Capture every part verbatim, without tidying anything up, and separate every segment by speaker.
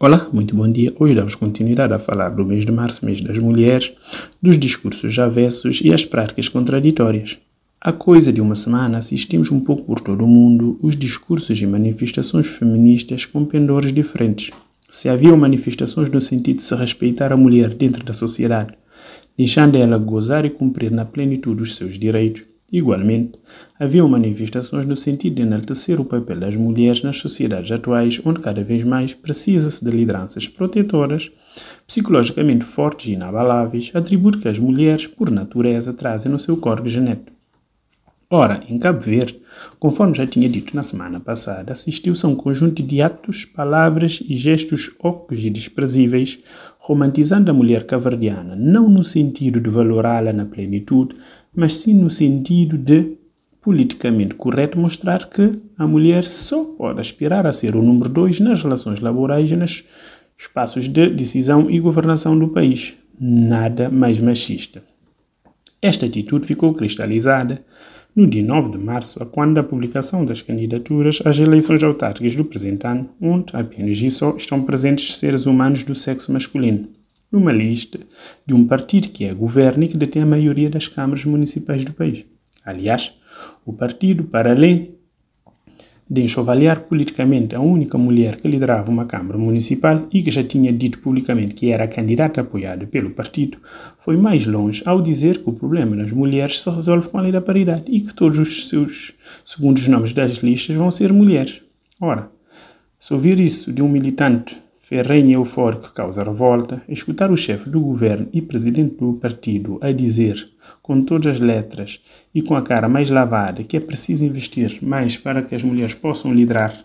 Speaker 1: Olá, muito bom dia. Hoje damos continuidade a falar do mês de março, mês das mulheres, dos discursos avessos e as práticas contraditórias. Há coisa de uma semana assistimos um pouco por todo o mundo os discursos e manifestações feministas com pendores diferentes. Se haviam manifestações no sentido de se respeitar a mulher dentro da sociedade, deixando ela gozar e cumprir na plenitude os seus direitos, igualmente, haviam manifestações no sentido de enaltecer o papel das mulheres nas sociedades atuais, onde cada vez mais precisa-se de lideranças protetoras, psicologicamente fortes e inabaláveis, atributo que as mulheres, por natureza, trazem no seu código genético. Ora, em Cabo Verde, conforme já tinha dito na semana passada, assistiu-se a um conjunto de atos, palavras e gestos ocos e desprezíveis, romantizando a mulher cabo-verdiana, não no sentido de valorá-la na plenitude, mas sim no sentido de, politicamente correto, mostrar que a mulher só pode aspirar a ser o número dois nas relações laborais e nos espaços de decisão e governação do país. Nada mais machista. Esta atitude ficou cristalizada no dia nove de março, a quando da publicação das candidaturas às eleições autárquicas do presente ano, onde apenas e só estão presentes seres humanos do sexo masculino, numa lista de um partido que é governo e que detém a maioria das câmaras municipais do país. Aliás, o partido, para além de enxovalhar politicamente a única mulher que liderava uma câmara municipal e que já tinha dito publicamente que era a candidata apoiada pelo partido, foi mais longe ao dizer que o problema das mulheres se resolve com a lei da paridade e que todos os seus segundos nomes das listas vão ser mulheres. Ora, se ouvir isso de um militante ferrenho e eufórico que causa revolta, escutar o chefe do governo e presidente do partido a dizer, com todas as letras e com a cara mais lavada, que é preciso investir mais para que as mulheres possam liderar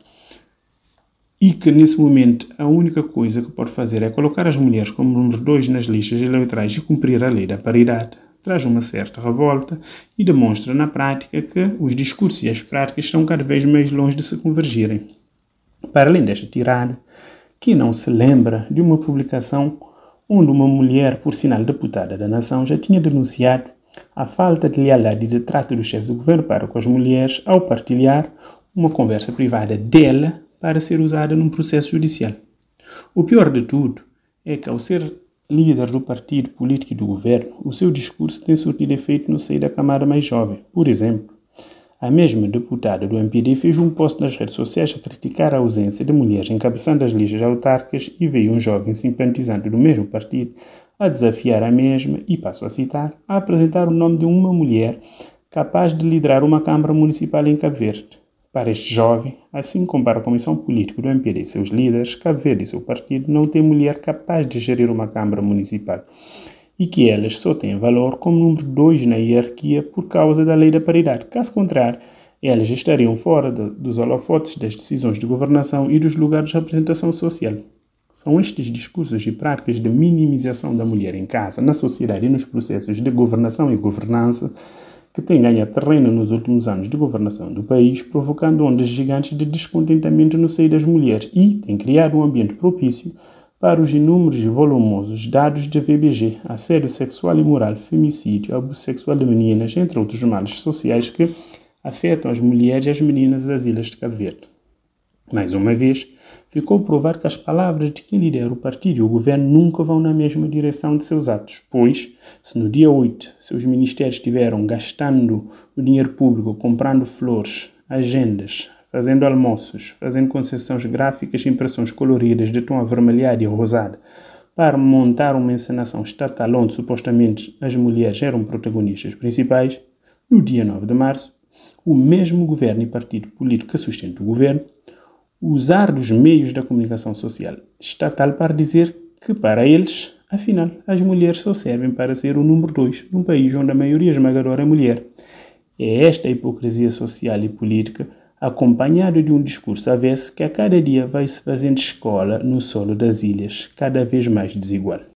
Speaker 1: e que, nesse momento, a única coisa que pode fazer é colocar as mulheres como número dois nas listas eleitorais e cumprir a lei da paridade, traz uma certa revolta e demonstra na prática que os discursos e as práticas estão cada vez mais longe de se convergirem. Para além desta tirada, que não se lembra de uma publicação onde uma mulher, por sinal deputada da nação, já tinha denunciado a falta de lealdade e de trato do chefe do governo para com as mulheres ao partilhar uma conversa privada dela para ser usada num processo judicial. O pior de tudo é que, ao ser líder do partido político e do governo, o seu discurso tem surtido efeito no seio da camada mais jovem. Por exemplo, a mesma deputada do M P D fez um post nas redes sociais a criticar a ausência de mulheres encabeçando as listas autárquicas e veio um jovem simpatizante do mesmo partido a desafiar a mesma e, passo a citar, a apresentar o nome de uma mulher capaz de liderar uma Câmara Municipal em Cabo Verde. Para este jovem, assim como para a Comissão Política do M P D e seus líderes, Cabo Verde e seu partido não tem mulher capaz de gerir uma Câmara Municipal e que elas só têm valor como número dois na hierarquia por causa da lei da paridade. Caso contrário, elas estariam fora de, dos holofotes das decisões de governação e dos lugares de representação social. São estes discursos e práticas de minimização da mulher em casa, na sociedade e nos processos de governação e governança que têm ganho terreno nos últimos anos de governação do país, provocando ondas gigantes de descontentamento no seio das mulheres e têm criado um ambiente propício para os inúmeros e volumosos dados de V B G, assédio sexual e moral, femicídio, abuso sexual de meninas, entre outros males sociais que afetam as mulheres e as meninas das ilhas de Cabo Verde. Mais uma vez, ficou provado que as palavras de quem lidera o partido e o governo nunca vão na mesma direção de seus atos, pois, se no dia oito seus ministérios estiveram gastando o dinheiro público comprando flores, agendas, fazendo almoços, fazendo concessões gráficas e impressões coloridas de tom avermelhado e rosado, para montar uma encenação estatal onde supostamente as mulheres eram protagonistas principais, no dia nove de março, o mesmo governo e partido político que sustenta o governo usar dos meios da comunicação social estatal para dizer que, para eles, afinal, as mulheres só servem para ser o número dois num país onde a maioria esmagadora é mulher. É esta a hipocrisia social e política acompanhado de um discurso avesso que a cada dia vai se fazendo escola no solo das ilhas, cada vez mais desigual.